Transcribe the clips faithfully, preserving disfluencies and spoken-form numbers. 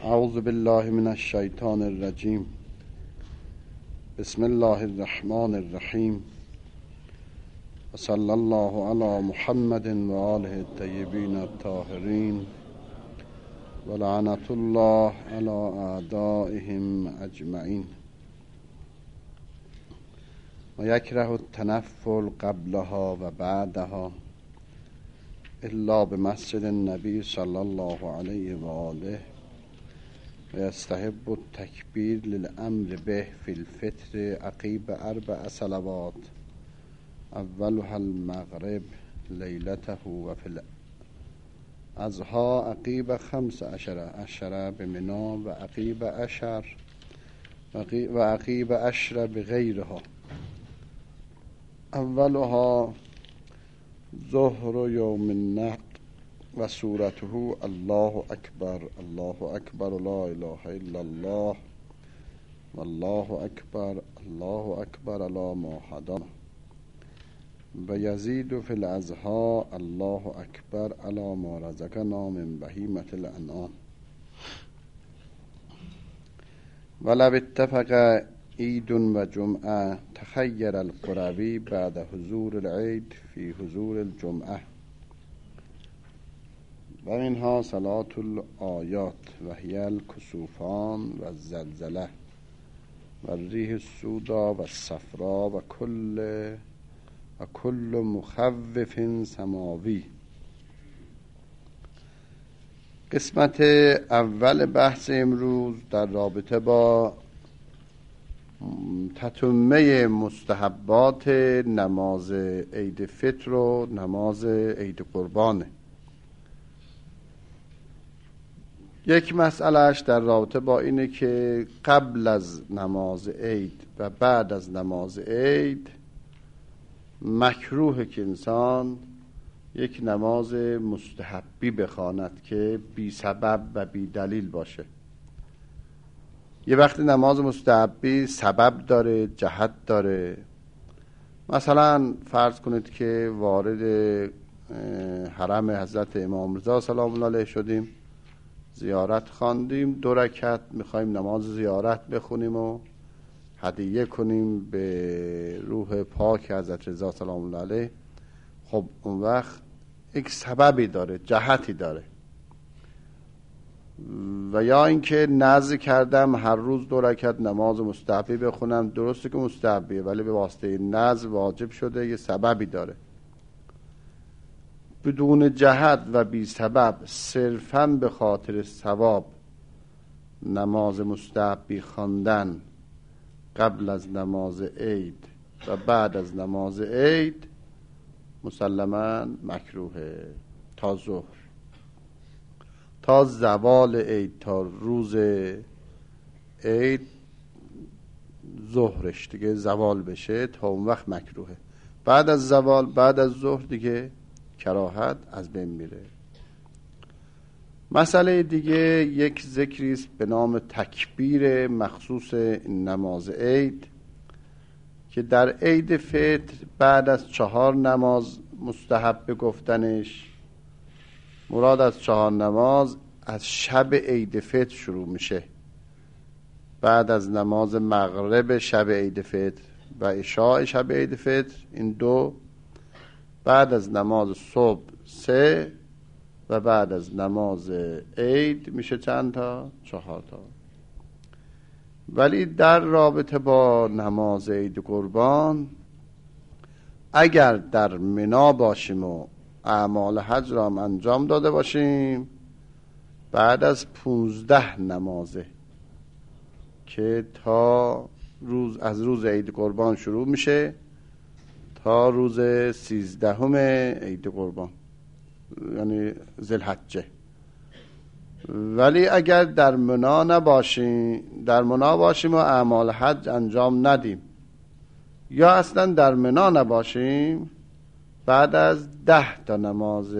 اعوذ بالله من الشیطان الرجیم. بسم الله الرحمن الرحیم. و صلی الله علی محمد و آله الطیبین الطاهرین و لعنت الله علی اعدائهم اجمعین. و یکره التنفل قبلها و بعدها الا بمسجد النبی صلی الله علیه و آله و یستحب التکبیر للامر به فی الفطر عقیب اربع صلوات اولها المغرب لیلته و فی الاضحی عقیب خمس عشر عشر بمنا و عقیب عشر و عقیب عشر بغیرها. اولها ظهر یوم النحر و سورته الله اکبر الله اکبر لا اله الا الله والله اکبر الله اکبر لا ما هدانا. و یزید فی الاضحی الله اکبر علی ما رزقنا من بهیمة الانعام. ولو اتفق عید و جمعه تخیر القروی بعد حضور العید فی حضور الجمعه. و منها صلاة الآیات و هی الکسوفان و الزلزله و الریح السودا و الصفرا و کل و کل مخوف سماوی. قسمت اول بحث امروز در رابطه با تتمه مستحبات نماز عید فطر و نماز عید قربانه. یک مسئلهش در رابطه با اینه که قبل از نماز عید و بعد از نماز عید مکروه که انسان یک نماز مستحبی بخواند که بی سبب و بی دلیل باشه. یه وقتی نماز مستحبی سبب داره، جهت داره. مثلا فرض کنید که وارد حرم حضرت امام رضا سلام الله علیه شدیم، زیارت خواندیم، دو رکعت میخوایم نماز زیارت بخونیم و هدیه کنیم به روح پاک حضرت رضا سلام الله علیه. خب اون وقت یک سببی داره، جهتی داره. و یا اینکه نذر کردم هر روز دو رکعت نماز مستحبی بخونم، درسته که مستحبیه ولی به واسطه نذر واجب شده، یه سببی داره. بدون جهت و بی سبب صرفاً به خاطر ثواب نماز مستحبی خواندن قبل از نماز عید و بعد از نماز عید مسلماً مکروهه تا ظهر، تا زوال عید، تا روز عید ظهرش دیگه زوال بشه، تا اون وقت مکروهه. بعد از زوال، بعد از ظهر دیگه کراهت از بین میره. مسئله دیگه یک ذکری است به نام تکبیر مخصوص نماز عید که در عید فطر بعد از چهار نماز مستحب گفتنش. مراد از چهار نماز از شب عید فطر شروع میشه، بعد از نماز مغرب شب عید فطر و عشاء شب عید فطر، این دو، بعد از نماز صبح سه و بعد از نماز عید میشه چند تا؟ چهار تا. ولی در رابطه با نماز عید قربان اگر در منا باشیم و اعمال حج را هم انجام داده باشیم بعد از پونزده نمازه که تا روز از روز عید قربان شروع میشه تا روز سیزدهم عید قربان، یعنی ذوالحجه. ولی اگر در منا نباشیم، در منا باشیم و اعمال حج انجام ندیم یا اصلا در منا نباشیم، بعد از ده تا نماز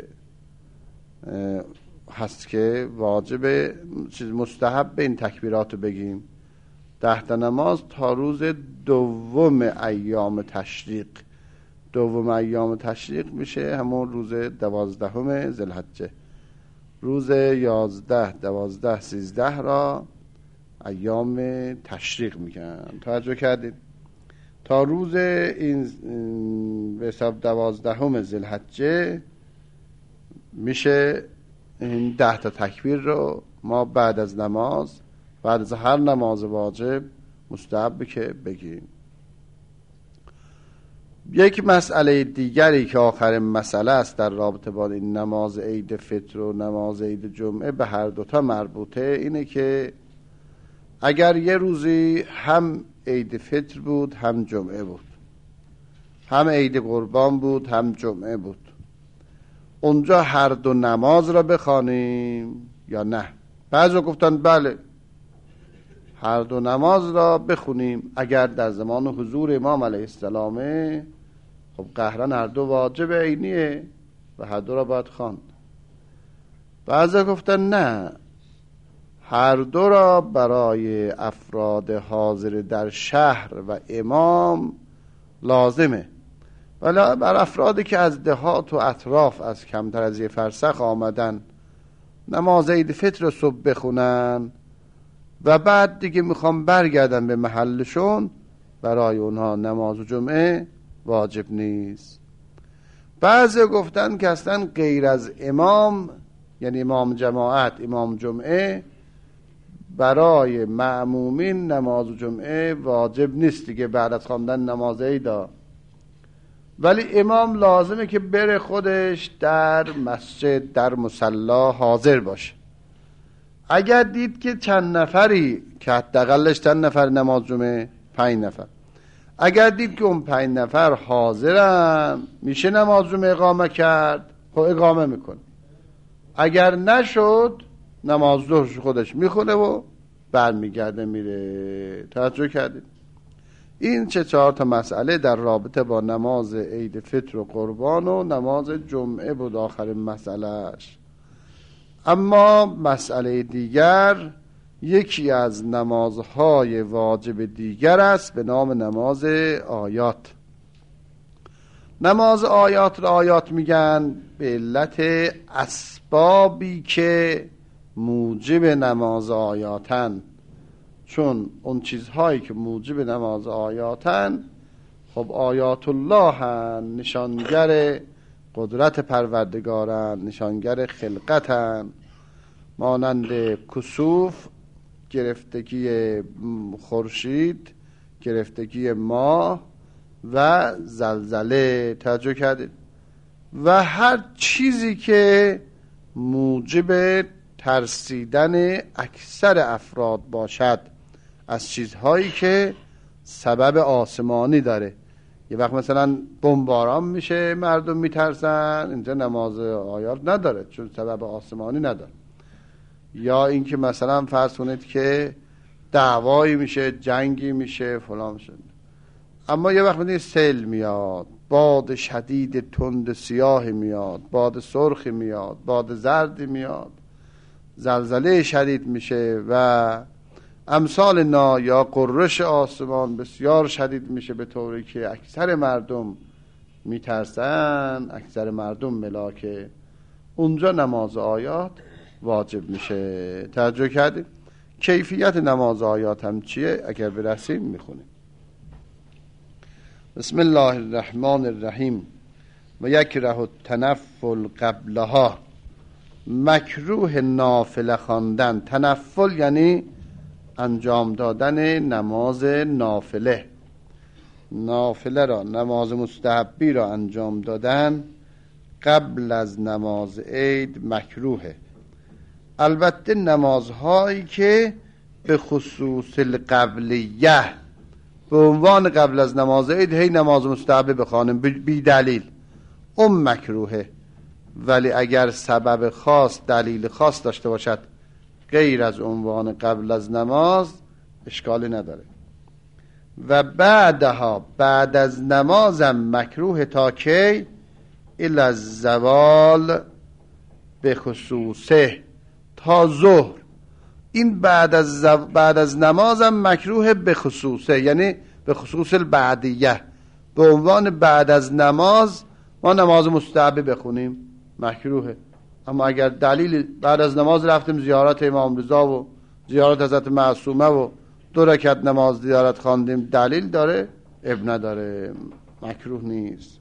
هست که واجب چیز مستحب این تکبیرات رو بگیم. ده تا نماز تا روز دوم ایام تشریق. دوم ایام تشریق میشه همون روز دوازدهم ذوالحجه. روز یازده دوازده سیزده را ایام تشریق میگن. توجه کردید؟ تا روز این به حساب دوازدهم ذوالحجه میشه این ده تا تکبیر رو ما بعد از نماز، بعد از هر نماز واجب مستحب که بگیم. یک مسئله دیگری که آخرین مسئله است در رابطه با این نماز عید فطر و نماز عید جمعه، به هر دوتا مربوطه، اینه که اگر یه روزی هم عید فطر بود هم جمعه بود، هم عید قربان بود هم جمعه بود، اونجا هر دو نماز را بخوانیم یا نه؟ بعضی گفتن بله هر دو نماز را بخونیم اگر در زمان حضور امام علیه السلامه. خب قهرن هر دو واجب عینیه و هر دو را باید خواند. بعضی گفتن نه، هر دو را برای افراد حاضر در شهر و امام لازمه، ولی بر افرادی که از دهات و اطراف از کمتر از یه فرسخ آمدن نماز عید فطر صبح بخونن و بعد دیگه میخوام برگردن به محلشون، برای اونها نماز جمعه واجب نیست. بعضی گفتن که اصلا غیر از امام، یعنی امام جماعت، امام جمعه، برای مأمومین نماز جمعه واجب نیست دیگه بعد از خواندن نماز عیدا، ولی امام لازمه که بره خودش در مسجد در مصلا حاضر باشه. اگر دید که چند نفری، که حداقلش چند نفر نماز جمعه، پنج نفر، اگر دید که اون پنج نفر حاضرن میشه نماز جمعه اقامه کرد، خب اقامه میکنه. اگر نشد نماز ظهرش خودش میخونه و برمیگرده میره. توجه کردید؟ این چه چهار تا مسئله در رابطه با نماز عید فطر و قربان و نماز جمعه بود آخرین مسئلهش. اما مسئله دیگر یکی از نمازهای واجب دیگر است به نام نماز آیات. نماز آیات را آیات میگن به علت اسبابی که موجب نماز آیاتن، چون اون چیزهایی که موجب نماز آیاتن خب آیات الله هن، نشانگر قدرت پروردگارن، نشانگر خلقتن، مانند کسوف، گرفتگی خورشید، گرفتگی ماه و زلزله. توجه کردید؟ و هر چیزی که موجب ترسیدن اکثر افراد باشد از چیزهایی که سبب آسمانی داره. یه وقت مثلا بمباران میشه مردم میترسن، اینجا نماز آیات نداره چون سبب آسمانی نداره. یا اینکه مثلا فرض کنید که دعوایی میشه، جنگی میشه، فلان میشه، اما یه وقت میدید سیل میاد، باد شدید تند سیاهی میاد، باد سرخی میاد، باد زردی میاد، زلزله شدید میشه و امثال نا، یا قررش آسمان بسیار شدید میشه به طوری که اکثر مردم میترسن، اکثر مردم ملاکه، اونجا نماز آیات واجب میشه. توجه کردید؟ کیفیت نماز آیات هم چیه؟ اگر برسیم میخونیم. بسم الله الرحمن الرحیم. و یکره التنفل قبلها، مکروه نافله خواندن. تنفل یعنی انجام دادن نماز نافله. نافله را، نماز مستحبی را انجام دادن قبل از نماز عید مکروهه. البته نمازهایی که به خصوص القبلیه، به عنوان قبل از نماز عید هی نماز مستحبه بخوانیم بی دلیل، اون مکروهه. ولی اگر سبب خاص، دلیل خاص داشته باشد غیر از عنوان قبل از نماز، اشکالی نداره. و بعدها، بعد از نمازم مکروه تا کی؟ الی الزوال به خصوصه، تا ظهر. این بعد از زو... بعد از نمازم مکروه به خصوصه، یعنی به خصوص البعدیه، به عنوان بعد از نماز ما نماز مستحبه بخونیم مکروهه. اما اگر دلیل بعد از نماز رفتیم زیارت امام رضا و زیارت حضرت معصومه و دو رکعت نماز زیارت خواندیم دلیل داره، اب نداره، مکروه نیست.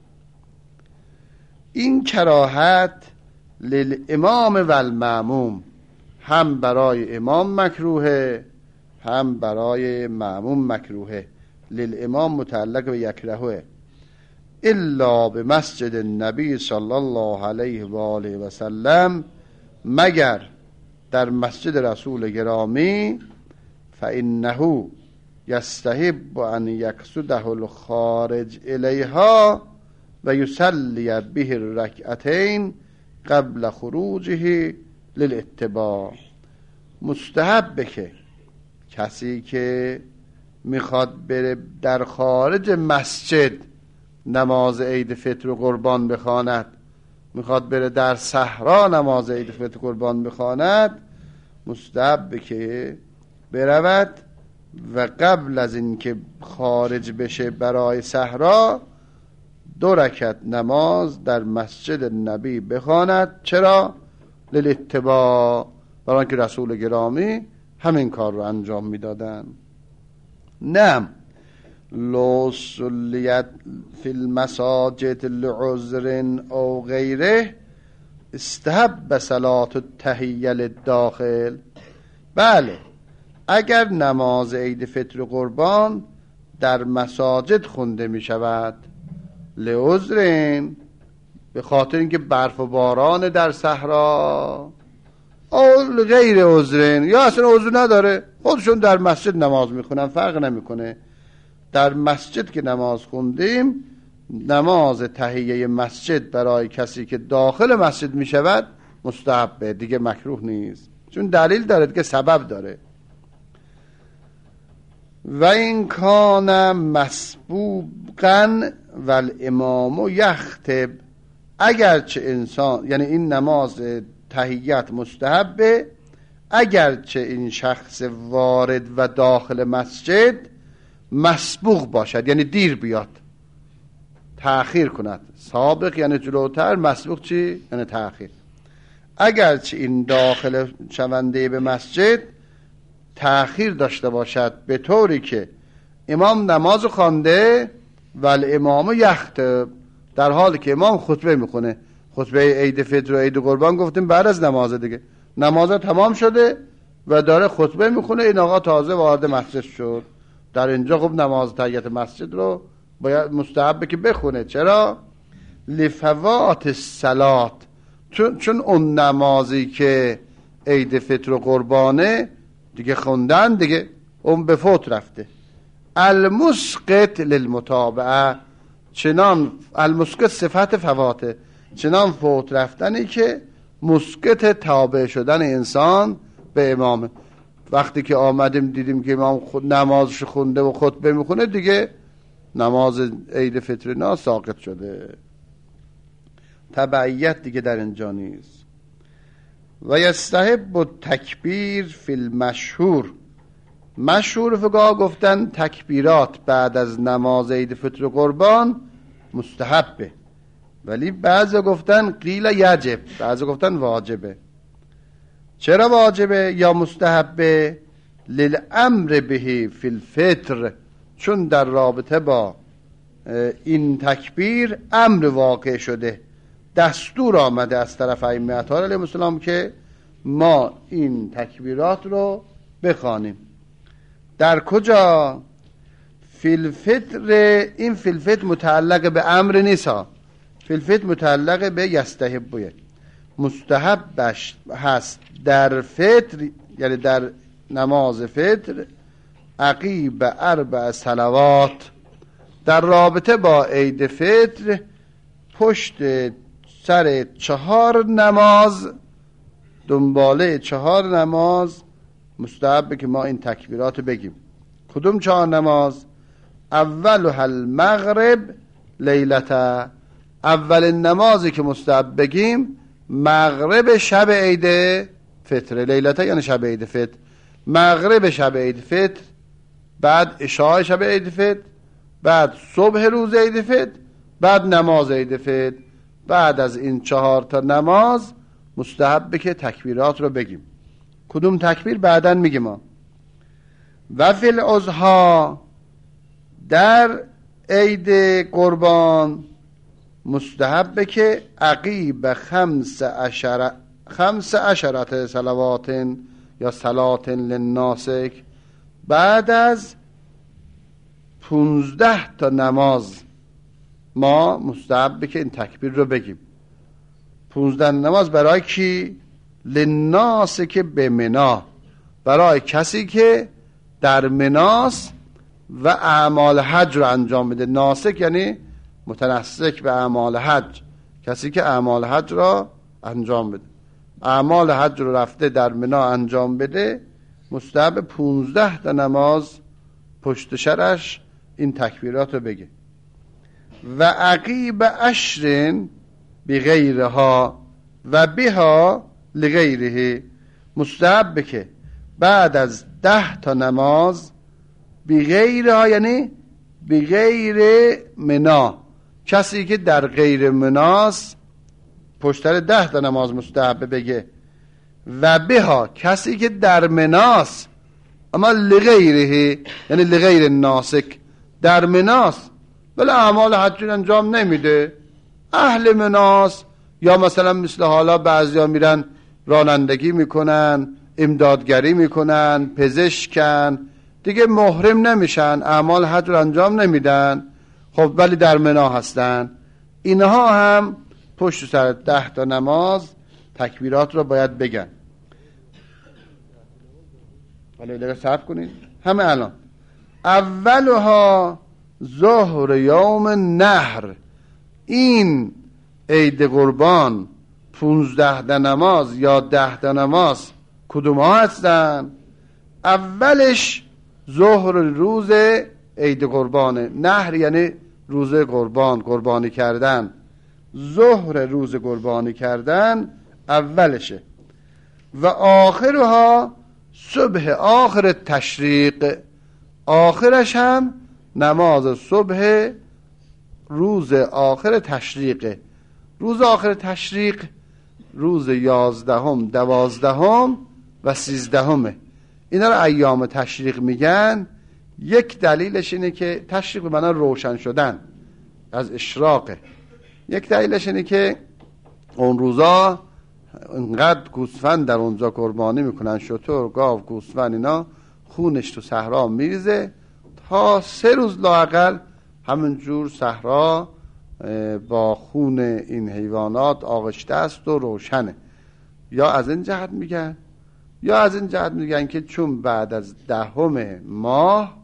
این کراهت للامام و المأموم، هم برای امام مکروهه هم برای مأموم مکروهه. للامام متعلق به یکرهه، الا به مسجد النبی صلی الله علیه و آله و سلم، مگر در مسجد رسول گرامی، فانه یستحب ان یقصده الخارج الیها و یصلی به الرکعتین قبل خروجه للاتباع. مستحبه که کسی که میخواد بره در خارج مسجد نماز عید فطر و قربان بخواند، میخواد بره در صحرا نماز عید فطر و قربان بخواند، مستحبه که برود و قبل از اینکه خارج بشه برای صحرا دو رکعت نماز در مسجد نبی بخواند. چرا؟ للاتباع، برای اینکه رسول گرامی همین کار رو انجام میدادن. نه لو صلیت فی المساجد لعذر او غیره استحب صلات التحیه للداخل. بله، اگر نماز عید فطر و قربان در مساجد خونده می شود لعذرین، به خاطر اینکه برف و باران در صحرا، او غیر عذرین، یا اصلا عذر نداره، خودشون در مسجد نماز میخونن، فرق نمیکنه. در مسجد که نماز خوندیم، نماز تحیه مسجد برای کسی که داخل مسجد میشود مستحبه، دیگه مکروه نیست، چون دلیل داره که سبب داره. و این کان مسبوقا و الامام یخطب، اگرچه انسان، یعنی این نماز تحیت مستحبه اگرچه این شخص وارد و داخل مسجد مسبوق باشد، یعنی دیر بیاد، تأخیر کند. سابق یعنی جلوتر، مسبوق چی؟ یعنی تأخیر. اگرچه این داخل شونده به مسجد تأخیر داشته باشد، به طوری که امام نماز خوانده و الامام یخطب، در حالی که امام خطبه میخونه. خطبه عید فطر و عید قربان گفتیم بعد از نماز دیگه، نماز تمام شده و داره خطبه میخونه، این آقا تازه وارد مسجد شد. در اینجا خب نماز تحیت مسجد رو باید مستحبه که بخونه. چرا؟ لفوات الصلات، چون چون اون نمازی که عید فطر و قربانه دیگه خوندن دیگه، اون به فوت رفته. المسقط للمتابعه، چنان المسقط صفت فواته، چنان فوت رفتنی که مسقط تابع شدن انسان به امامه. وقتی که آمدیم دیدیم که امام خود نمازش خونده و خطبه میخونه، دیگه نماز عید فطر نا ساقط شده، تبعیت دیگه در اینجا نیست. و یستحب التکبیر فی المشهور، مشهور فقها گفتن تکبیرات بعد از نماز عید فطر و قربان مستحبه، ولی بعضی گفتن قیل یجب، بعضی گفتن واجبه. چرا واجبه یا مستحبه؟ للامر به فی الفطر، چون در رابطه با این تکبیر امر واقع شده، دستور آمده از طرف ائمه اطهار علیهم السلام که ما این تکبیرات رو بخوانیم. در کجا؟ فی الفطر. این فی الفطر متعلق به امر نیست، فی الفطر متعلق به یستحبه، مستحبش هست در فطر، یعنی در نماز فطر عقیب اربع صلوات، در رابطه با عید فطر پشت سر چهار نماز، دنباله چهار نماز مستحبه که ما این تکبیرات بگیم. کدوم چهار نماز؟ اولها المغرب لیلتا، اول نمازی که مستحب بگیم مغرب شب عید فطر، لیلتا یعنی شب عید فطر، مغرب شب عید فطر، بعد عشاء شب عید فطر، بعد صبح روز عید فطر، بعد نماز عید فطر. بعد از این چهار تا نماز مستحبه که تکبیرات رو بگیم. کدوم تکبیر بعدن میگیم ما. و فی الاضحی، در عید قربان مستحبه که عقیب خمس عشر خمس عشرت صلوات یا صلات للناسک، بعد از پونزده تا نماز ما مستحبه که این تکبیر رو بگیم. پونزده نماز برای کی؟ للناسک به منا، برای کسی که در مناست و اعمال حج رو انجام بده. ناسک یعنی متنسک به اعمال حج، کسی که اعمال حج را انجام بده، اعمال حج رو رفته در منا انجام بده، مستحب پونزده تا نماز پشت سرش این تکبیرات رو بگه. و عقیب عشر بغیرها و بها لغیره، مستحب که بعد از ده تا نماز بغیرها یعنی بغیر منا، کسی که در غیر مناست پشتر ده تا نماز مستحب بگه. و بها کسی که در مناست اما لغیره یعنی لغیر ناسک، در مناست ولی اعمال حج انجام نمیده، اهل مناست، یا مثلا مثل حالا بعضیا میرن رانندگی میکنن، امدادگری میکنن، پزشکن، دیگه محرم نمیشن، اعمال حج رو انجام نمیدن، خب ولی در منا هستن، اینها هم پشت سر ده تا نماز تکبیرات رو باید بگن. حالا دیگه صبر کنید. همه الان اولها ظهر یوم نحر، این عید قربان پونزده تا نماز یا ده تا نماز کدوم ها هستن؟ اولش ظهر روز عید قربانه، نحر یعنی روز قربان، قربانی کردن، ظهر روز قربانی کردن اولشه. و آخرها صبح آخر تشریق، آخرش هم نماز صبح روز آخر تشریقه. روز آخر تشریق روز یازدهم، دوازدهم و سیزدهمه. اینا رو ایام تشریق میگن. یک دلیلش اینه که تشریق به معنی روشن شدن از اشراقه. یک دلیلش اینه که اون روزا انقدر گوسفند در اونجا قربانی میکنن، شتر، گاو، گوسفند، اینا خونش تو صحرا میریزه تا سه روز لااقل همینجور صحرا با خون این حیوانات آغشته است و روشنه. یا از این جهت میگن یا از این جهت میگن که چون بعد از دهم ماه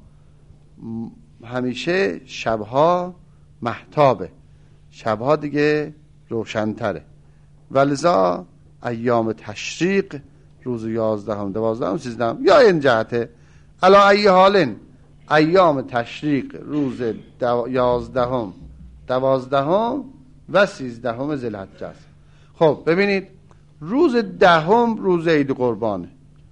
همیشه شبها مهتابه، شبها دیگه روشنتره، ولذا ایام تشریق روز یازدهم، دوازدهم، سیزدهم یا این جهته. علا ای حالن ایام تشریق روز دو... یازدهم، دوازدهم و سیزدهم ذوالحجه است. خب ببینید، روز دهم روز عید قربانه،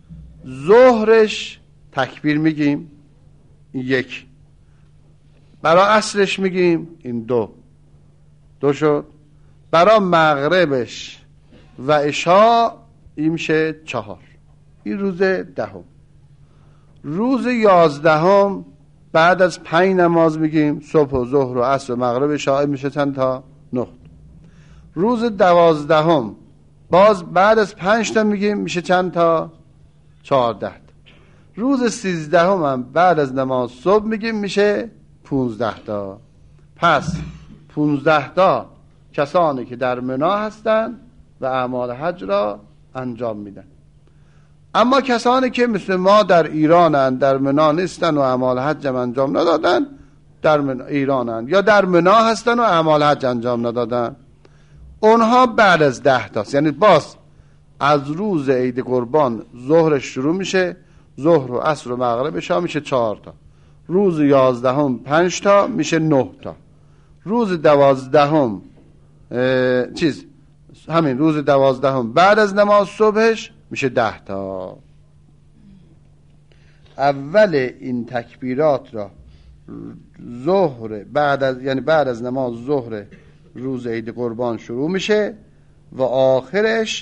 ظهرش تکبیر میگیم این یک، برای عصرش میگیم این دو دو شد، برای مغربش و عشاء این میشه چهار. این روز دهم. روز یازدهم بعد از پنج نماز میگیم صبح و ظهر و عصر و مغرب عشاء میشه چند تا؟ نه. روز دوازدهم باز بعد از پنج تا میگیم میشه چند تا؟ چهارده. روز سیزدهم هم بعد از نماز صبح میگیم میشه پونزده تا. پس پونزده تا کسانی که در منا هستن و اعمال حج را انجام میدن. اما کسانی که مثل ما در ایرانن، در منا نیستن و اعمال حج انجام ندادن، در منا ایرانن یا در منا هستن و اعمال حج انجام ندادن، اونها بعد از ده تاست. یعنی باز از روز عید قربان ظهرش شروع میشه، ظهر و عصر و مغرب شام میشه چهار تا، روز یازدهم پنج تا میشه نه تا، روز دوازدهم چیز همین روز دوازدهم بعد از نماز صبحش میشه ده تا. اول این تکبیرات را ظهر بعد از یعنی بعد از نماز ظهر روز عید قربان شروع میشه و آخرش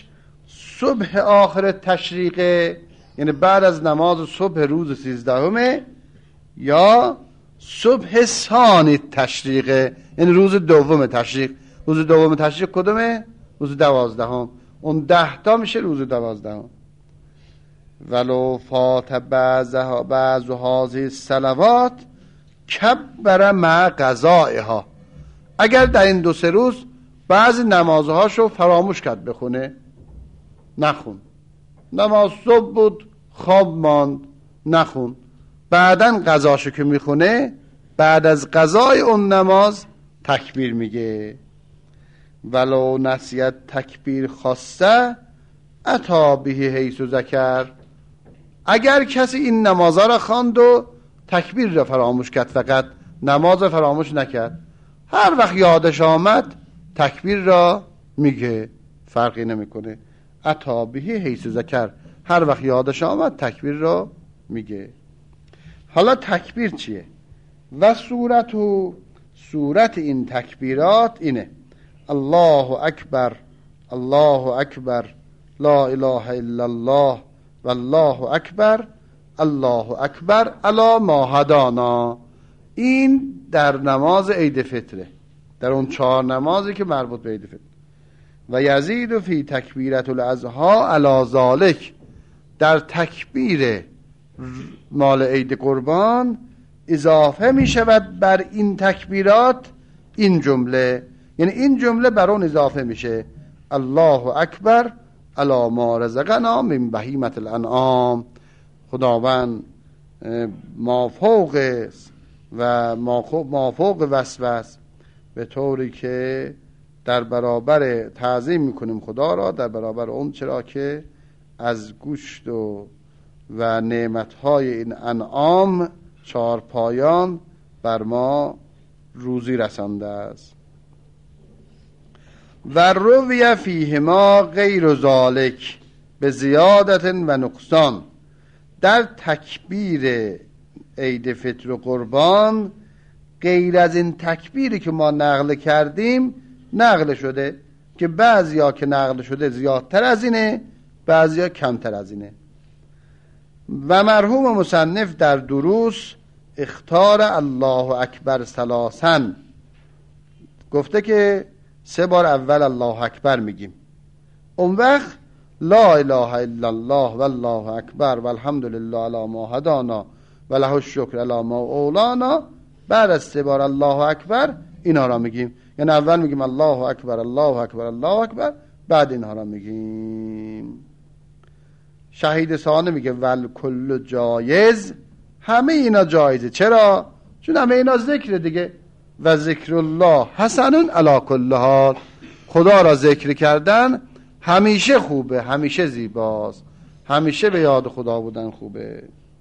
صبح آخر تشریقه، یعنی بعد از نماز صبح روز سیزدهمه، یا صبح ثانی تشریقه، یعنی روز دوم تشریق. روز دوم تشریق کدومه؟ روز دوازدهم. اون ده تا میشه روز دوازدهم. ولو فات بعضها بعض هذه الصلوات کبر مع قضائها. اگر در این دو سه روز بعضی نمازهاشو فراموش کرد بخونه، نخون. نماز صبح بود خواب ماند، نخون. بعدن قضاشو که میخونه، بعد از قضای اون نماز تکبیر میگه. ولو نسیت تکبیر خاصه اتا به حیث ذکر. اگر کسی این نمازها را خواند و تکبیر را فراموش کرد، فقط نماز را فراموش نکرد، هر وقت یادش آمد تکبیر را میگه، فرقی نمیکنه. اتا به حیث ذکر، هر وقت یادش آمد تکبیر را میگه. حالا تکبیر چیه؟ و صورت و صورت این تکبیرات اینه: الله اکبر، الله اکبر، لا اله الا الله، والله اکبر، الله اکبر، الا ما هدانا. این در نماز عید فطره، در اون چهار نمازی که مربوط به عید فطر. و یزید فی تکبیرت الاضحی علی ذالک، در تکبیر مال عید قربان اضافه می شود بر این تکبیرات این جمله، یعنی این جمله بر اون اضافه میشه: الله اکبر علی ما رزقنا من بهیمة الانعام. خداوند مافوق و مافوق وسوس، به طوری که در برابر تعظیم میکنیم خدا را، در برابر اون چرا که از گوشت و و نعمتهای این انعام چهار پایان بر ما روزی رسانده است. و روی فیهما غیر ذالک به زیادت و نقصان. در تکبیر عید فطر و قربان غیر از این تکبیری که ما نقل کردیم نقل شده، که بعضیا که نقل شده زیادتر از اینه، بعضیا کمتر از اینه. و مرحوم مصنف در دروس اختار الله اکبر ثلاثا، گفته که سه بار اول الله اکبر میگیم، اون وقت لا اله الا الله والله اکبر والحمد لله علی ما هدانا و له الشکر علی ما اولانا. بعد از سه بار الله اکبر اینا را میگیم، یعنی اول میگیم الله اکبر الله اکبر الله اکبر، بعد اینها را میگیم. شهید ثانی میگه ول کل جایز، همه اینا جایزه. چرا؟ چون همه اینا ذکر دیگه. و ذکر الله حسن علی کل حال، خدا را ذکر کردن همیشه خوبه، همیشه زیباست، همیشه به یاد خدا بودن خوبه.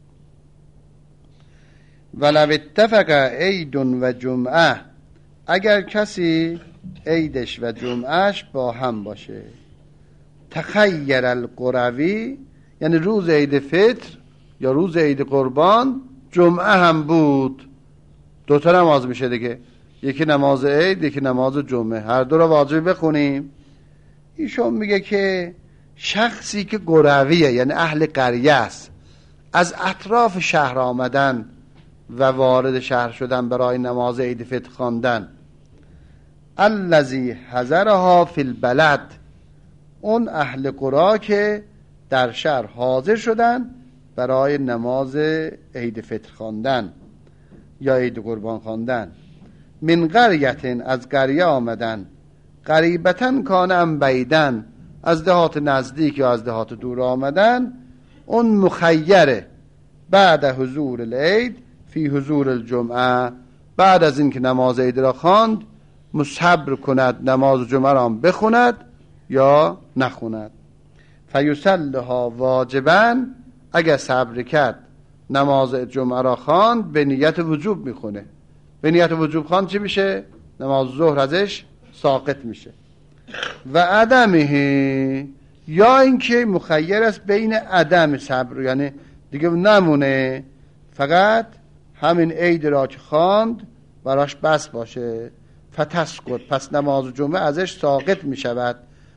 ولو اتفق عید و جمعه، اگر کسی عیدش و جمعهش با هم باشه، تخیر القروی، یعنی روز عید فطر یا روز عید قربان جمعه هم بود، دوتا نماز میشه دیگه، یکی نماز عید یکی نماز جمعه، هر دو را واجب بخونیم. ایشون میگه که شخصی که قرویه، یعنی اهل قریه است، از اطراف شهر آمدن و وارد شهر شدن برای نماز عید فطر خواندن، الذی حضرها فی البلد، اون اهل قرا که در شهر حاضر شدن برای نماز عید فطر خواندن یا عید قربان خواندن، من قریتن، از قریه آمدن، قریبتن کانم بیدن، از دهات نزدیک یا از دهات دور آمدن، اون مخیره بعد حضور العید فی حضور الجمعه، بعد از این که نماز عید را خواند مصبر کند نماز جمعه را بخوند یا نخوند. فیصلها واجبا، اگر صبر کرد نماز جمعه را خواند به نیت وجوب میخونه. به نیت وجوب خواند چی میشه؟ نماز ظهر ازش ساقط میشه. و عدمه، یا اینکه مخیر است بین عدم صبر، یعنی دیگه نمونه، فقط همین عید را که خواند براش بس باشه، فتسقط، پس نماز جمعه ازش ساقط میشود.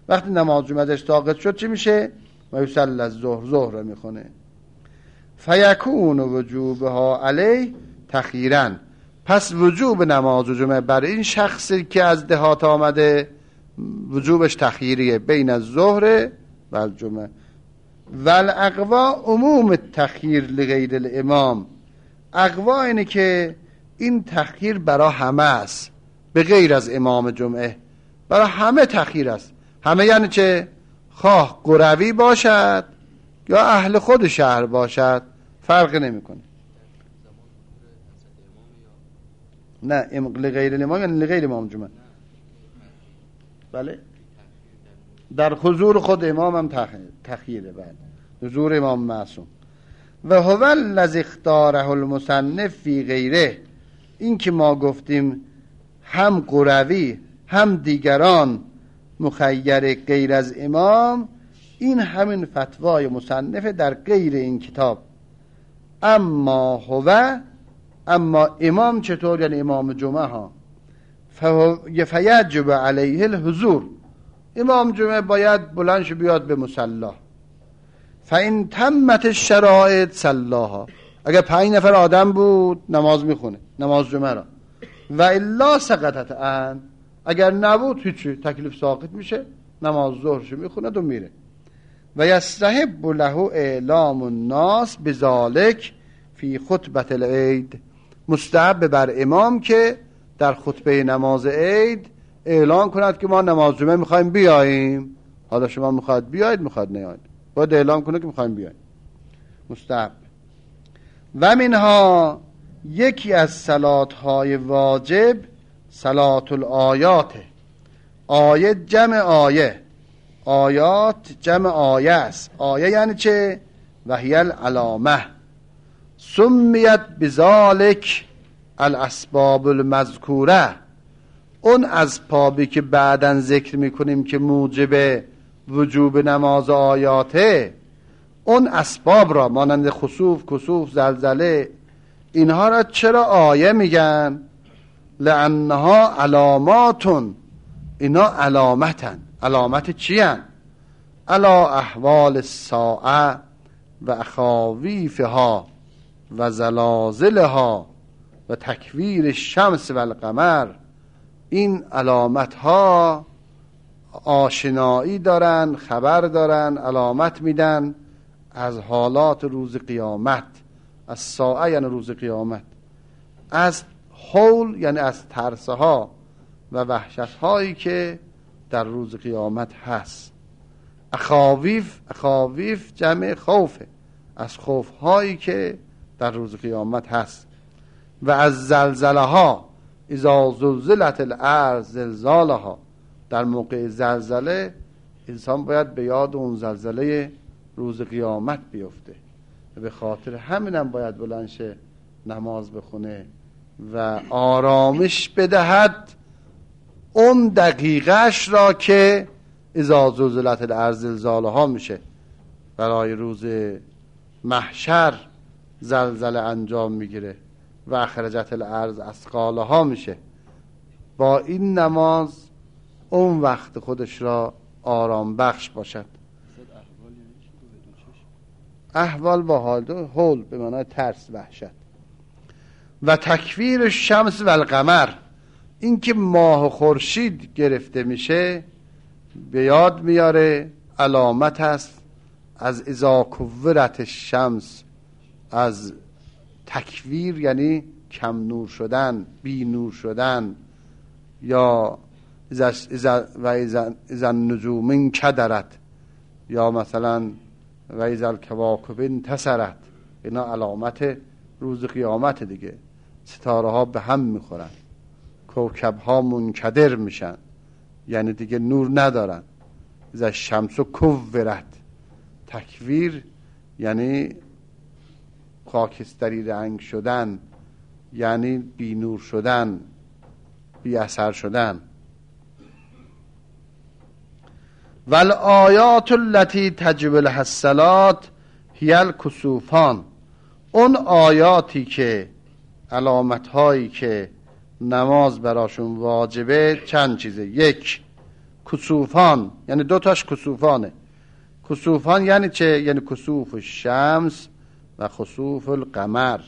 وقتی نماز جمعه ازش ساقط شد چی میشه؟ و یصلی الظهر، ظهر رو میخونه. فیکون وجوبها علی تخیرا، پس وجوب نماز جمعه بر این شخصی که از دهات آمده وجوبش تخییریه بین الظهر و الجمعه. والاقوا عموم تخییر لغیر الامام، اقوا اینه که این تخییر برای همه است به غیر از امام جمعه، برای همه تخییر است. همه یعنی چه؟ خواه قروی باشد یا اهل خود شهر باشد، فرق نمیکنه. نه لغیر الامام یعنی لغیر امام جمعه. بله در حضور خود امام هم تخییره، بعد حضور امام معصوم. و هو الذی اختاره المصنف فی غیره، این که ما گفتیم هم قروی هم دیگران مخیر غیر از امام، این همین فتوای مصنف در غیر این کتاب. اما هو، اما امام چطور؟ یعنی امام جمعه ها، فیجب علیه الحضور، امام جمعه باید بلندش بیاد به مصلا. فین تمت الشرائط صلاها، اگر پنج نفر آدم بود نماز میخونه نماز جمعه را، و الا سقطت عن، اگر نبود هیچی، تکلیف ساقط میشه، نماز ظهرش میخونه و میره. و یستحب له اعلام الناس بذالک فی خطبه العید، مستحب بر امام که در خطبه نماز عید اعلان کند که ما نماز جمعه میخوایم بیاییم. حالا شما میخواید بیایید میخواید نیایید، باید اعلام کنه که میخوایم بیاییم، مستحب. و منها، یکی از صلات های واجب صلات الآیات، آیه جمع آیه، آیات جمع آیه است. آیه یعنی چه؟ وهی العلامه، سمیت بذالک الاسباب المذکوره، اون اسبابی که بعداً ذکر میکنیم که موجب وجوب نماز آیاته، اون اسباب را مانند خسوف، کسوف، زلزله، اینها را چرا آیه میگن؟ لانها علاماتون، اینا علامتن. علامت چی هن؟ علا احوال الساعه و اخاویفها و زلازلها و تکویر الشمس و القمر. این علامت ها آشنایی دارن، خبر دارن، علامت میدن از حالات روز قیامت. از ساعه یعنی روز قیامت، از حول یعنی از ترسه ها و وحشت هایی که در روز قیامت هست. اخاویف، اخاویف جمع خوفه، از خوف هایی که در روز قیامت هست. و از زلزله ها، اذا زلزلت الارض زلزالها، در موقع زلزله انسان باید به یاد اون زلزله روز قیامت بیفته، به خاطر همینم باید بلندشه نماز بخونه و آرامش بدهد اون دقیقش را که اذا زلزلت الارض زلزالها میشه. برای روز محشر زلزله انجام میگیره و اخرجت الارض اثقالها میشه. با این نماز اون وقت خودش را آرام بخش باشد. احوال با حال دو، حول به معنای ترس، وحشت. و تکویر الشمس و القمر، این که ماه و خورشید گرفته میشه به یاد میاره، علامت است از اذا کورت الشمس، از تکویر یعنی کم نور شدن، بی نور شدن. یا و اذا النجوم انکدرت، یا مثلا و اذا الکواکب انتثرت، اینا علامت روز قیامت دیگه. ستاره ها به هم میخورن، کوکب ها منکدر میشن، یعنی دیگه نور ندارن. اذا الشمس کورت، تکویر یعنی خاکستری رنگ شدن، یعنی بی نور شدن، بی اثر شدن. والآیات التي تجب لها الصلاة هی الکسوفان، اون آیاتی که علامت هایی که نماز براشون واجبه چند چیزه. یک، کسوفان یعنی دو تاش کسوفانه. کسوفان یعنی چه؟ یعنی کسوف الشمس و خسوف القمر.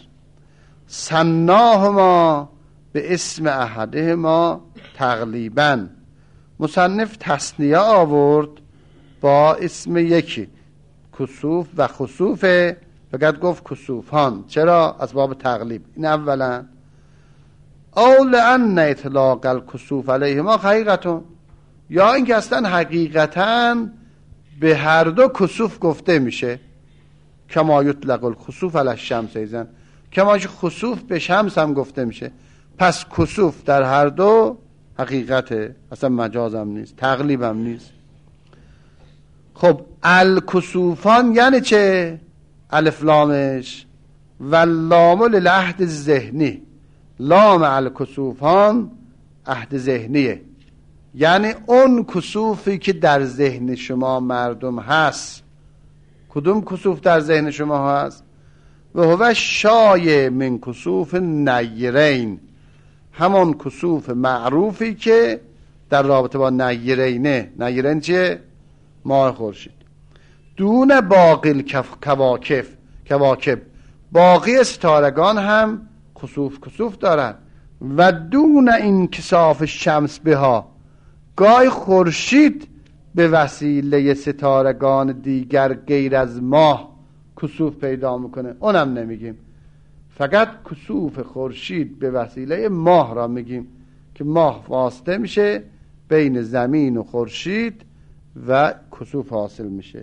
سناهما به اسم احدهما تقلیبا. مصنف تثنیه آورد با اسم یکی، کسوف و خسوفه، فقط گفت کسوفان. چرا؟ از باب تقلیب. این اولا. او لأن اطلاق الکسوف علیهما حقیقتون، یا اینکه اصلا حقیقتا به هر دو کسوف گفته میشه. کما یطلق الخسوف علی الشمس ایضا، کما خسوف به شمس هم گفته میشه. پس کسوف در هر دو حقیقته، اصلا مجاز هم نیست، تقلیب هم نیست. خب الکسوفان یعنی چه؟ الف لامش و لام للعهد ذهنی، لام الکسوفان عهد ذهنیه، یعنی اون کسوفی که در ذهن شما مردم هست. کدوم کسوف در ذهن شما هست؟ و هو شایع من کسوف نیرین، همون کسوف معروفی که در رابطه با نیرینه. نیرین چیه؟ ماه خورشید. دون باقی کواکب، کواکب باقی ستارگان هم کسوف کسوف دارن. و دون انکساف شمس بها، گاه خورشید به وسیله ستارگان دیگر غیر از ماه کسوف پیدا میکنه، اونم نمیگیم. فقط کسوف خورشید به وسیله ماه را میگیم که ماه واسطه میشه بین زمین و خورشید و کسوف حاصل میشه.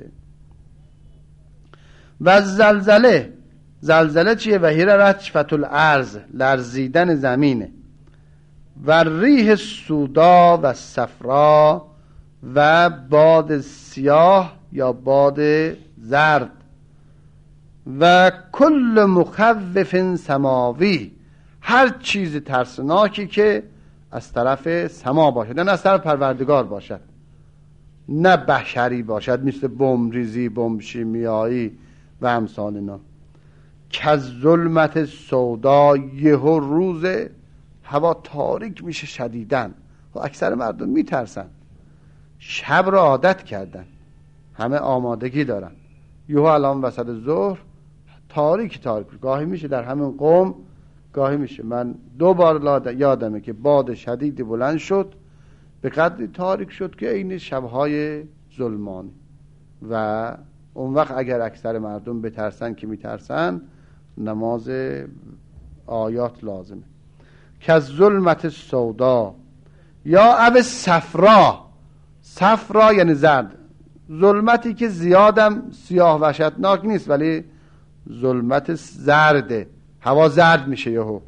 و زلزله، زلزله چیه؟ و هیر رجفت الارض، لرزیدن زمینه. و ریح سودا و صفرا، و باد سیاه یا باد زرد. و کل مخوف سماوی، هر چیز ترسناکی که از طرف سما باشد، نه از طرف پروردگار باشد، نه بشری باشد، مثل بمب ریزی، بمب شیمیایی و امثال اینا. که ظلمت سودا، یهو روز هوا تاریک میشه شدیدن و اکثر مردم میترسن، شب را عادت کردن، همه آمادگی دارن. یهو الان وسط ظهر تاریک تاریک، گاهی میشه در همین قوم، گاهی میشه. من دو بار یادمه که باد شدیدی بلند شد، به قدری تاریک شد که این شبهای ظلمانی. و اون وقت اگر اکثر مردم بترسن که میترسن، نماز آیات لازمه. که از ظلمت سودا یا او صفرا، صفرا یعنی زرد، ظلمتی که زیادم سیاه وحشتناک نیست ولی ظلمت زرده، هوا زرد میشه یهو.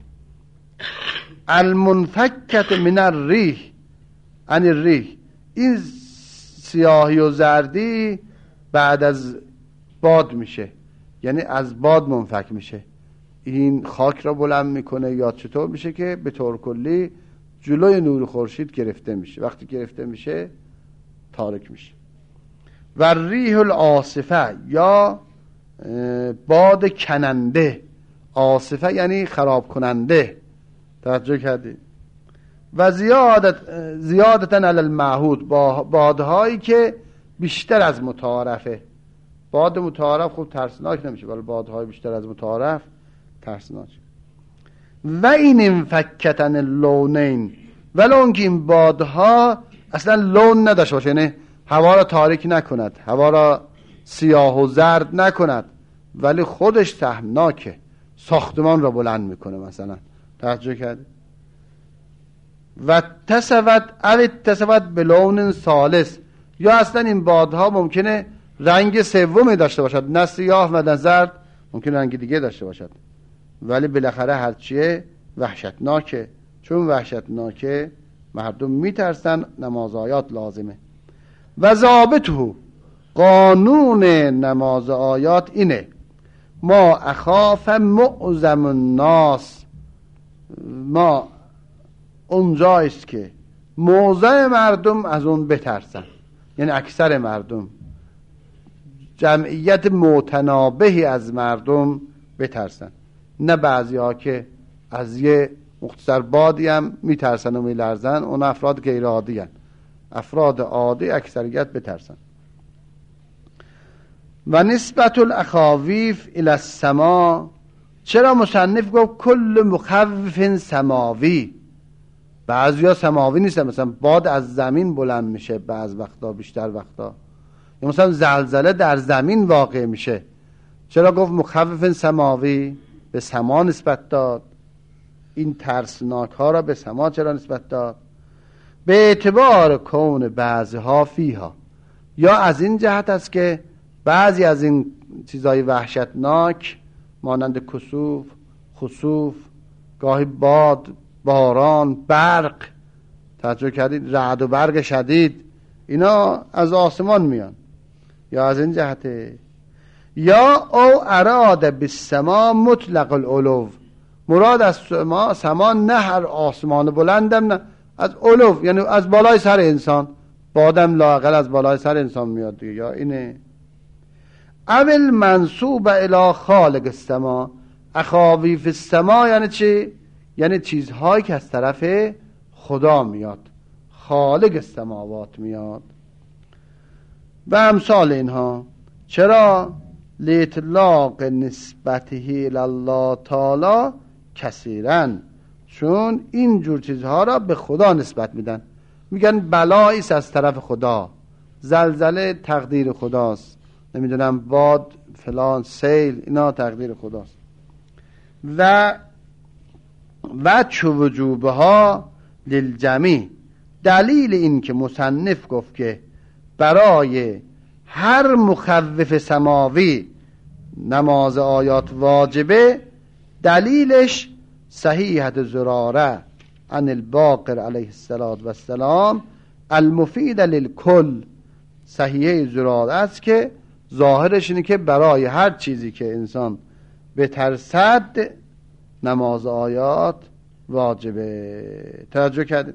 المنفکت من الریح، عن الریح، این سیاهی و زردی بعد از باد میشه، یعنی از باد منفک میشه. این خاک را بلند میکنه یا چطور میشه که به طور کلی جلوی نور خورشید گرفته میشه. وقتی گرفته میشه تاریک میشه. و ریح العاصفه یا باد کننده، عاصفه یعنی خراب کننده، توجه کردی؟ و زیادت زیادتاً علی المعهود، بادهایی که بیشتر از متعارفه. باد متعارف خوب ترسناک نمیشه، ولی بادهای بیشتر از متعارف ترسناک. و این انفکتن اللونین، ولی اونکه این بادها اصلا لون نداشته باشه، یعنی هوا را تاریک نکند، هوا را سیاه و زرد نکند، ولی خودش تهمناکه، ساختمان را بلند میکنه مثلا. توجه کرده؟ و تصوت او تصوت بلون ثالث، یا اصلا این بادها ممکنه رنگ سومی داشته باشد، نه سیاه و نه زرد، ممکن رنگ دیگه داشته باشد، ولی بالاخره هرچیه وحشتناکه. چون وحشتناکه مردم میترسن، نماز آیات لازمه. و ضابطه، قانون نماز آیات اینه: ما اخاف معظم الناس، ما اونجایست که معظم مردم از اون بترسن، یعنی اکثر مردم، جمعیت متنابهی از مردم بترسن، نه بعضی ها که از یه مختصر بادی هم میترسن و میلرزن، اون افراد غیر عادی هن. افراد عادی اکثریت بترسن. و نسبت الاخاویف الی السما، چرا مصنف گفت کل مخوف سماوی؟ بعضیا سماوی نیستن، مثلا باد از زمین بلند میشه بعض وقتا، بیشتر وقتا، یا مثلا زلزله در زمین واقع میشه. چرا گفت مخوف سماوی؟ به سما نسبت داد. این ترسناک ها را به سما چرا نسبت داد؟ به اعتبار کون بعضها فیها، یا از این جهت است که بعضی از این چیزای وحشتناک مانند کسوف، خسوف، گاهی باد، باران، برق، توجه کردید، رعد و برق شدید، اینا از آسمان میان، یا از این جهته. یا او اراد بالسما مطلق العلو، مراد از سما سما نه هر آسمان بلندم، نه از علو، یعنی از بالای سر انسان، بادم لااقل از بالای سر انسان میاد دیگه، یا اینه. اول منصوب الی خالق السما، اخاویف السما یعنی چی؟ یعنی چیزهایی که از طرف خدا میاد، خالق السماوات میاد و امثال اینها. چرا؟ لیطلاق نسبته الی الله تعالی کثیرا، چون این جور چیزها را به خدا نسبت میدن، میگن بلایی است از طرف خدا، زلزله تقدیر خداست، نمیدونم باد فلان، سیل، اینا تقدیر خداست. و و چو وجوبه ها للجمی، دلیل این که مصنف گفت که برای هر مخوف سماوی نماز آیات واجبه، دلیلش صحیحت زراره عن الباقر علیه السلام المفید للکل، صحیحه زراره است که ظاهرش اینه که برای هر چیزی که انسان بترسد نماز آیات واجبه. توجه کردید؟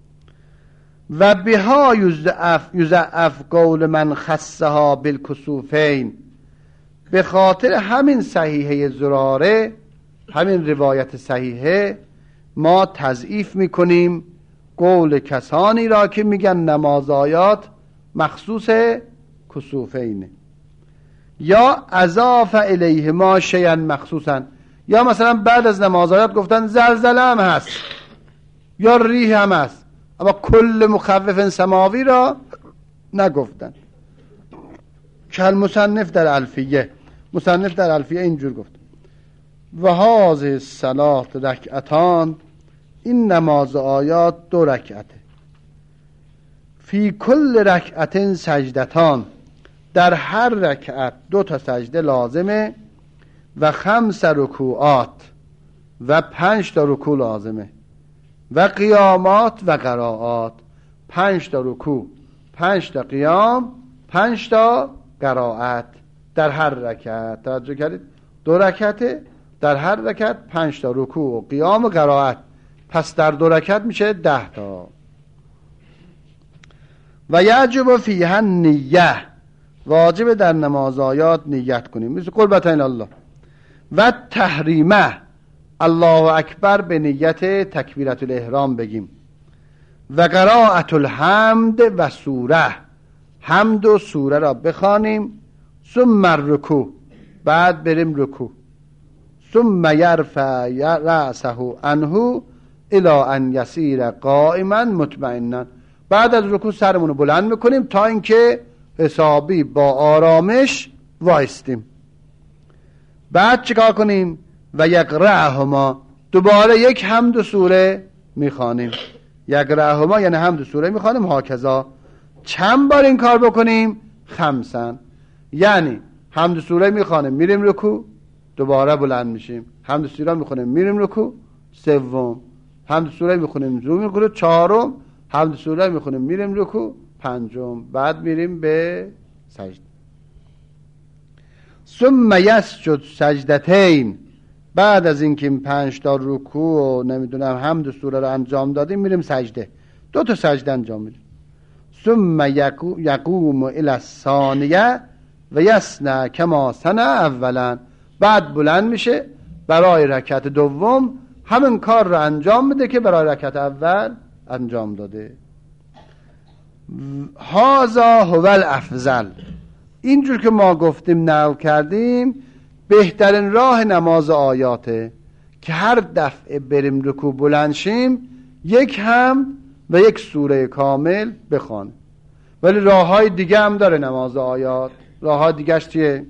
و بها یضعف یضعف قول من خصها بالکسوفین، به خاطر همین صحیحه زراره، همین روایت صحیحه، ما تضعیف میکنیم قول کسانی را که میگن نماز آیات مخصوص کسوفینه، یا اضاف الیه ما شیئا مخصوصا، یا مثلا بعد از نماز آیات گفتن زلزله هم هست یا ریح هم هست، اما کل مخوف سماوی را نگفتن. کل مصنف در الفیه، مصنف در الفیه اینجور گفت: و هذه الصلاة رکعتان، این نماز آیات دو رکعته، فی کل رکعتین سجدتان، در هر رکعت دو تا سجده لازمه، و خمس رکوعات، و پنج تا رکوع لازمه، و قیامات و قراءات، پنج تا رکوع، پنج تا قیام، پنج تا قراءت در هر رکعت. توجه کردید؟ دو رکعته، در هر رکعت پنج تا رکوع و قیام و قراءت، پس در دو رکعت میشه ده تا. و یجب فیها نیه، واجب در نماز آیات نیت کنیم، مثل قربت الله. و تحریمه، الله اکبر به نیت تکبیرت الاحرام بگیم. و قراءت الحمد و سوره، حمد و سوره را بخوانیم. ثم الرکوع، بعد بریم رکوع. ثم یرفع رأسه عنه الی ان یسیر قائما مطمئنا، بعد از رکوع سرمون رو بلند میکنیم تا اینکه حسابی با آرامش وایستیم. بعد چیکار کنیم؟ و یقرأهما، دوباره یک حمد و سوره میخوانیم. یقرأهما یعنی حمد و سوره میخوانیم. هاکذا چند بار این کار بکنیم؟ خمسن، یعنی حمد و سوره میخوانیم میریم رکوع، دوباره بلند میشیم، حمد و سوره میخوانیم میریم رکوع، سوم حمد و سوره میخوانیم میریم رکوع، چهارم حمد و سوره میخوانیم میریم رکوع، پنجم بعد میریم به سجده. ثم یسجد سجدتین، بعد از اینکه این پنج تا رکوع و نمیدونم حمد و سوره رو انجام دادیم میریم سجده، دو تا سجده انجام میدیم. ثم یقوم الی الثانیه و یصنع کما صنع اولا، بعد بلند میشه برای رکعت دوم همین کار رو انجام میده که برای رکعت اول انجام داده. هذا هو الافضل. اینجور که ما گفتیم نقل کردیم بهترین راه نماز آیاته که هر دفعه بریم رکوع بلند شیم یک هم و یک سوره کامل بخوانیم. ولی راه های دیگه هم داره نماز آیات. راه های دیگهش چیه؟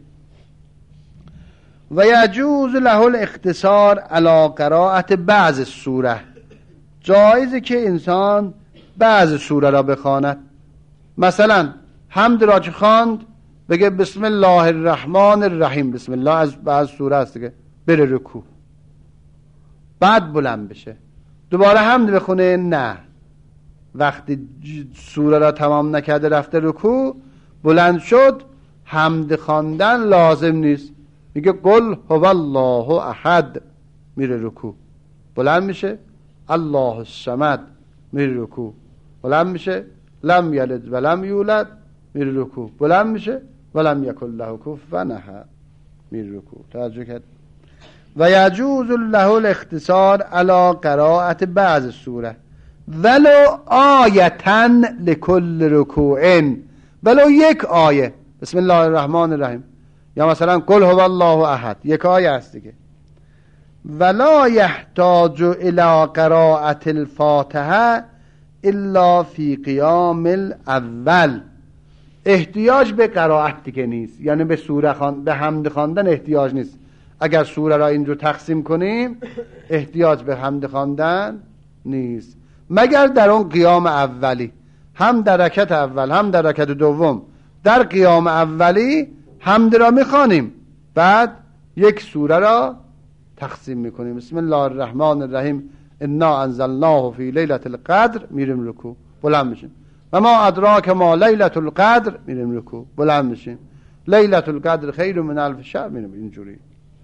و یجوز له الاختصار علی قرائت بعض سوره. جایزه که انسان بعض سوره را بخواند. مثلا حمد را چه خواند بگه بسم الله الرحمن الرحیم، بسم الله از بعض سوره است دیگه، بره رکوع بعد بلند بشه دوباره حمد بخونه. نه، وقتی سوره را تمام نکرده رفته رکوع بلند شد حمد خواندن لازم نیست، میگه قل هو الله احد، میره رکوع بلند میشه. الله الصمد، میره رکوع بلند میشه. لم یلد ولم یولد، میره رکوع بلند میشه. ولم یکن له کفوا احد، میره رکوع. توجه کرد؟ و یجوز له الاختصار علی قرائت بعض سوره ولو آیتن لکل رکوع، ولو یک آیه، بسم الله الرحمن الرحیم، یا مثلا قل هو الله احد، یک آیه است دیگه. ولا یحتاج الی قرائت الفاتحه الا فی قیام الاول. احتیاج به قرائت دیگه نیست، یعنی به سوره خوان به حمد خواندن احتیاج نیست. اگر سوره را اینجور تقسیم کنیم احتیاج به حمد خواندن نیست، مگر در اون قیام اولی، هم در رکعت اول هم در رکعت دوم. در قیام اولی حمد را میخوانیم، بعد یک سوره را تقسیم میکنیم. بسم الله الرحمن الرحیم انا انزلناه فی لیلة القدر، میریم رکوع بلند میشیم. و ما ادراک ما لیلة القدر، میریم رکوع بلند میشیم. لیلة القدر خیر من الف شهر، میریم اینجوری.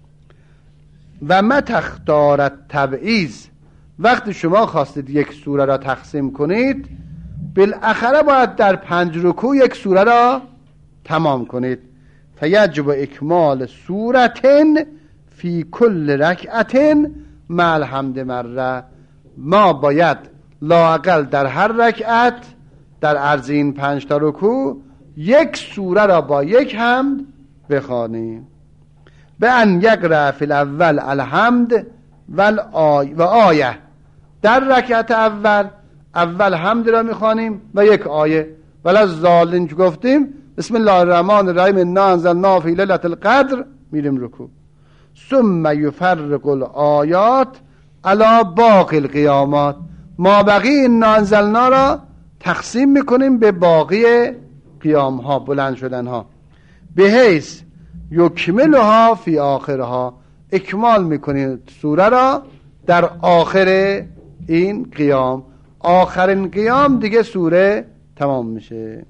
و ما تختارت تبعیض، وقتی شما خواستید یک سوره را تقسیم کنید بالاخره باید در پنج رکوع یک سوره را تمام کنید. فیجب اکمال سورتن فی کل رکعتن مع الحمد مره. ما باید لااقل در هر رکعت در عرض این پنج تا رکوع یک سوره را با یک حمد بخوانیم. به ان یقرأ فی الاول الحمد و آیه، در رکعت اول اول حمد را میخوانیم و یک آیه. ولی ضالین که گفتیم بسم الله الرحمن الرحیم انا انزلناه فی لیلة القدر، میریم رکوع. ثم یفرق الآیات علی باقی القیامات، ما بقی انا انزلنا را تقسیم میکنیم به باقی قیام ها، بلند شدن ها، به حیث یکملها فی آخرها، اکمال میکنیم سوره را در آخر این قیام. آخرین قیام دیگه سوره تمام میشه.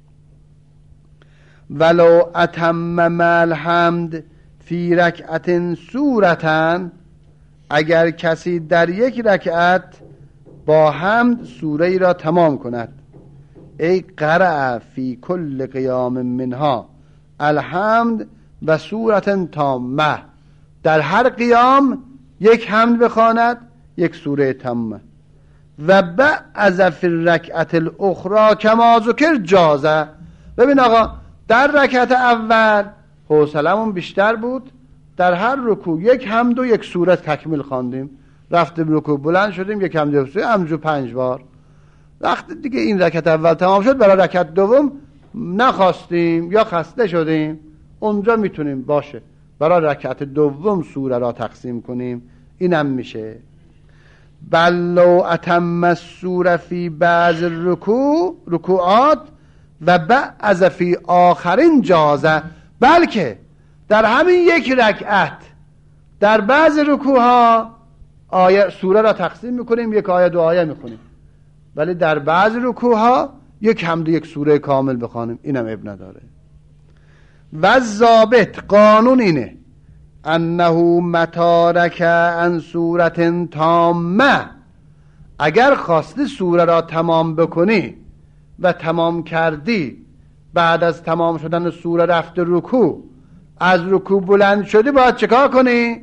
ولو اتم مع الحمد فی رکعت سورتن، اگر کسی در یک رکعت با حمد سوره ای را تمام کند، ای قرأ فی کل قیام منها الحمد و سورة تامه، در هر قیام یک حمد بخواند یک سوره تامه. و بعض فی الرکعت الاخرى کما ذکر جازه. ببین آقا در رکعت اول حوصلمون بیشتر بود، در هر رکوع یک حمد و یک سوره تکمیل خواندیم، رفتیم رکوع بلند شدیم یک حمد و سوره همجور پنج بار. وقتی دیگه این رکعت اول تمام شد برای رکعت دوم نخواستیم یا خسته شدیم، اونجا میتونیم باشه برای رکعت دوم سوره را تقسیم کنیم، اینم میشه. بل لو اتم السوره فی بعض الرکوع رکوعات و بعض فی آخرین جازه، بلکه در همین یک رکعت در بعض رکوع ها آیه سوره را تقسیم میکنیم، یک آیه دو آیه میخونیم، ولی در بعض رکوع ها یک حمد یک سوره کامل بخوانیم، اینم اب نداره. و ضابط قانون اینه انه متارک ان سورة تامه، اگر خواستی سوره را تمام بکنی و تمام کردی، بعد از تمام شدن سوره رفت رکوع، از رکوع بلند شدی، باید چکار کنی؟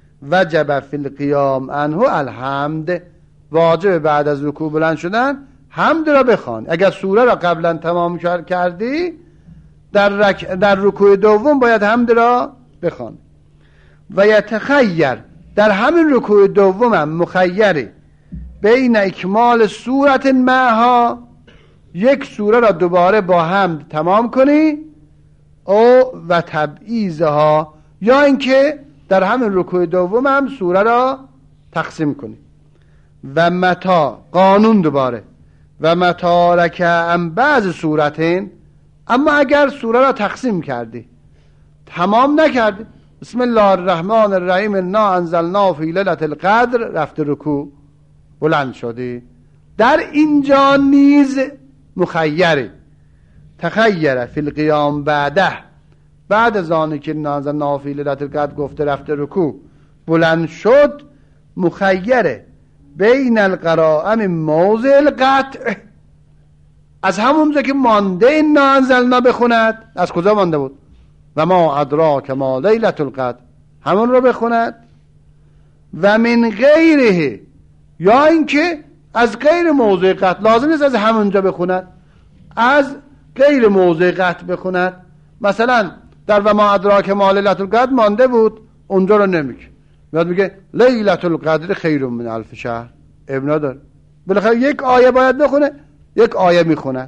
وجب فی القیام عنه الحمد، واجب بعد از رکوع بلند شدن حمد را بخوان. اگر سوره را قبلا تمام کردی در, رک... در رکوع دوم باید حمد را بخوان. و یتخیر، در همین رکوع دوم هم مخیری بین اکمال سورت معها، یک سوره را دوباره با حمد تمام کنی، او و تبعیضها، یا اینکه در همین رکوع دوم هم سوره را تقسیم کنی. و متا، قانون دوباره، و متا رکع بعض سورتین، اما اگر سوره را تقسیم کردی تمام نکردی، بسم الله الرحمن الرحیم انا انزلنا فی لیلة القدر، رفت رکوع بلند شدی، در اینجا نیز مخیری تخیر فی القیام بعده، بعد از آنی که انا انزلنا فی لیلة القدر گفته رفت رکوع بلند شد، مخیره بین القرائم موضع القطع، از همونجا که مانده انا انزلنا بخوند، از کجا مانده بود؟ و ما ادراک ما لیلة القدر، همون رو بخوند. و من غیره، یا اینکه از غیر موضع قطع، لازم نیست از همونجا بخوند، از غیر موضع قطع بخوند. مثلا در و ما ادراک ما لیلة القدر مانده بود، اونجا رو نمیگه، میاد میگه لیلة القدر خیر من الف شهر، ابن نداره، بالاخره یک آیه باید بخونه، یک آیه میخوند.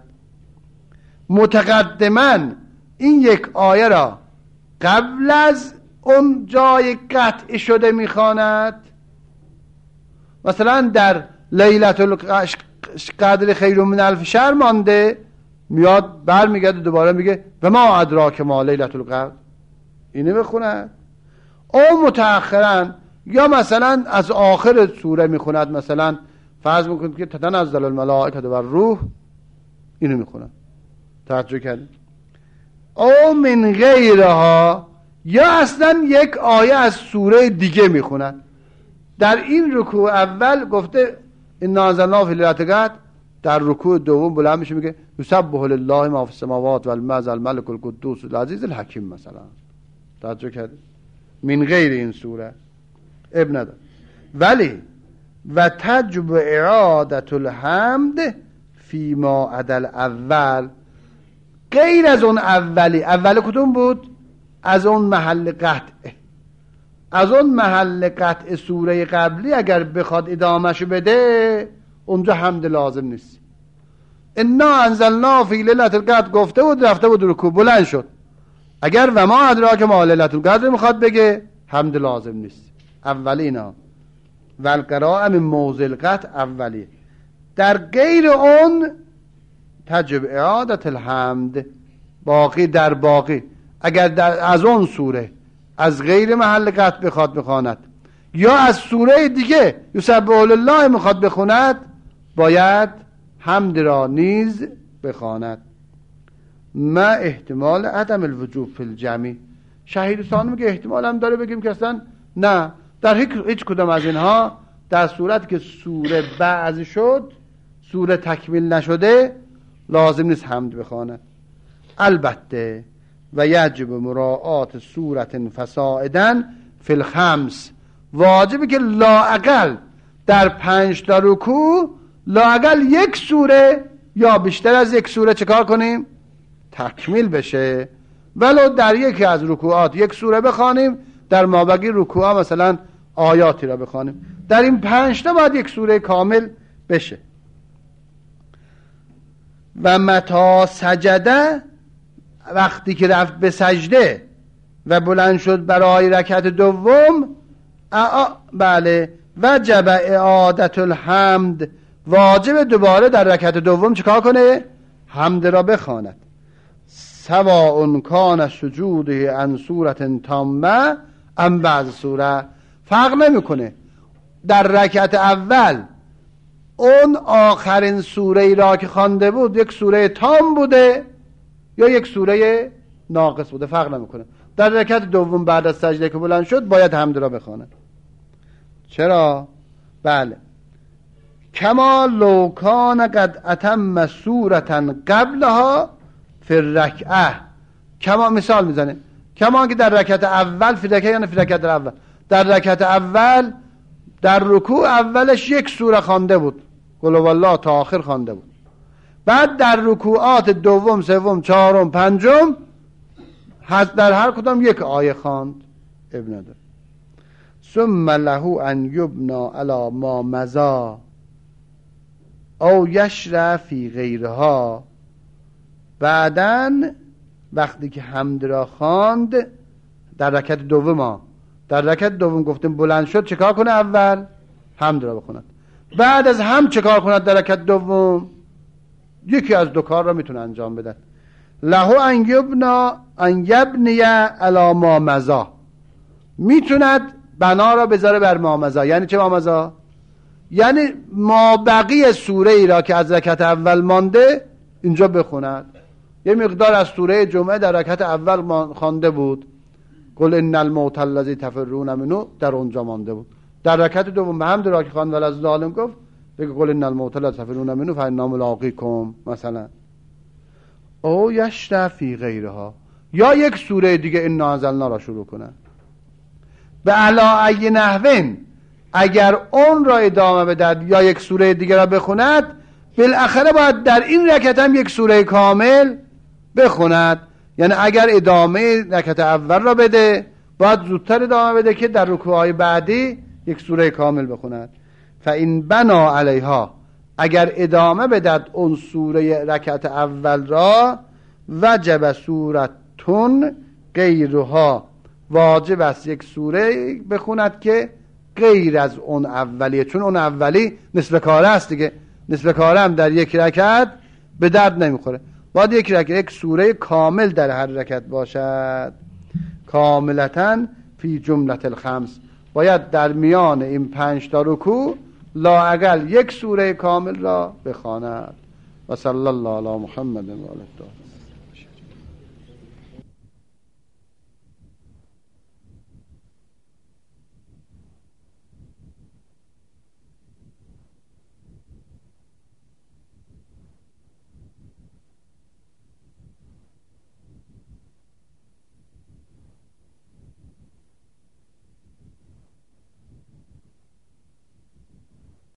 متقدما این یک آیه را قبل از اون جای قطع شده میخواند. مثلا در لیلة القدر خیر من الف شهر مانده، میاد برمیگرده دوباره میگه و ما ادراک ما لیلة القدر، اینه بخوند. او متأخرا، یا مثلا از آخر سوره میخوند، مثلا فرض میکنید که تتنزل الملائکه و الروح، اینو میخوند. توجه کردید؟ او من غیرها، یا اصلا یک آیه از سوره دیگه میخونن. در این رکوع اول گفته انا انزلنا فی لیلة القدر، در رکوع دوم بلند میشه میگه یسبح لله ما فی السماوات والارض الملک القدوس العزیز الحکیم مثلا. توجه کردید؟ من غیر این سوره ابن نداره. ولی و تجب اعادت الحمد فی ما عدا الاول، غیر از اون اولی. اولی کدوم بود؟ از اون محل قطع، از اون محل قطع سوره قبلی اگر بخواد ادامهشو بده، اونجا حمد لازم نیست. انا انزلنا فی لیلة القدر گفته بود، رفته بود رکوع بلند شد، اگر و ما ادراک ما لیلة القدر میخواد بگه، حمد لازم نیست. اولینا و القراء من موضع القطع اولی. در غیر اون تجب اعادت الحمد، باقی در باقی، اگر در از اون سوره از غیر محل قطع بخواد بخواند، یا از سوره دیگه یسبح لله میخواد بخوند، باید حمد را نیز بخواند. ما احتمال عدم الوجوب فی الجمع، شهیدستان میگه احتمال هم داره بگیم که اصلا نه، در هیچ, هیچ کدام از اینها، در صورت که سوره بعض شد، سوره تکمیل نشده، لازم نیست حمد بخواند. البته و یجب مراعات سورت فسائدن فی الخمس، واجبه که لااقل در پنج تا رکوع لااقل یک سوره یا بیشتر از یک سوره چکار کنیم؟ تکمیل بشه. ولو در یکی از رکوعات یک سوره بخوانیم، در مابقی رکوعا مثلا آیاتی را بخوانیم، در این پنج تا باید یک سوره کامل بشه. و متا سجده، وقتی که رفت به سجده و بلند شد برای رکعت دوم، اعا بله، وجب اعادت الحمد، واجب دوباره در رکعت دوم چیکار کنه؟ حمد را بخواند. سواء کان سجوده عن سورة تامه ام بعض سوره، فرق نمیکنه در رکعت اول اون آخرین سوره ای را که خوانده بود یک سوره تام بوده یا یک سوره ناقص بوده، فرق نمیکنه. در رکعت دوم بعد از سجده که بلند شد باید حمد را بخواند. چرا؟ بله، کما لو کان قد اتم سورة قبلها فی الرکعه، کما مثال میزنه، کما که در رکعت اول، فی رکعه یعنی فی رکعت اول، در رکعت اول در رکوع اولش یک سوره خوانده بود، قل هو الله تا آخر خوانده بود، بعد در رکوعات دوم، سوم، چهارم، پنجم در هر کدام یک آیه خواند. ابن نداره. ثم له ان یبنا علی ما مضی او یشرع فی غیرها. بعدن وقتی که حمد را خواند در رکعت دوم، در رکعت دوم گفتیم بلند شد چه کار کنه؟ اول حمد را بخوند. بعد از هم چه کار کند؟ در رکعت دوم یکی از دو کار را میتونه انجام بده. له ان یبنا ان یبنی علی ما مضی، میتوند بنا را بذاره بر ما مضی. یعنی چه ما مضی؟ یعنی ما بقی سوره ای را که از رکعت اول مانده اینجا بخوند. یه مقدار از سوره جمعه در رکعت اول خوانده بود، قل ان الموت الذی تفرون منه، در اونجا مانده بود. در رکعت دوم به حمد را که خواند ولا ظالم گفت بگه قل ان الموت الذی تفرون منه فانا ملاقیکم مثلا. او یشرع فی غیرها، یا یک سوره دیگه انا انزلنا را شروع کنه. به علا ای نحوین، اگر اون را ادامه بدهد یا یک سوره دیگه را بخوند، بالاخره باید در این رکعت هم یک سوره کامل بخوند. یعنی اگر ادامه رکعت اول را بده باید زودتر ادامه بده که در رکوعهای بعدی یک سوره کامل بخوند. فاین بنا علیها، اگر ادامه بدهد اون سوره رکعت اول را، وجب سورتون غیرها، واجب است یک سوره بخوند که غیر از اون اولیه، چون اون اولی نصف کاره است دیگه. نصف کاره هم در یک رکعت به درد نمیخوره. باید یک رکعت یک سوره کامل در هر رکعت باشد. کاملتاً فی جملة الخمس، باید در میان این پنج تا رکوع لااقل یک سوره کامل را بخواند. و صلی الله علی محمد و آله.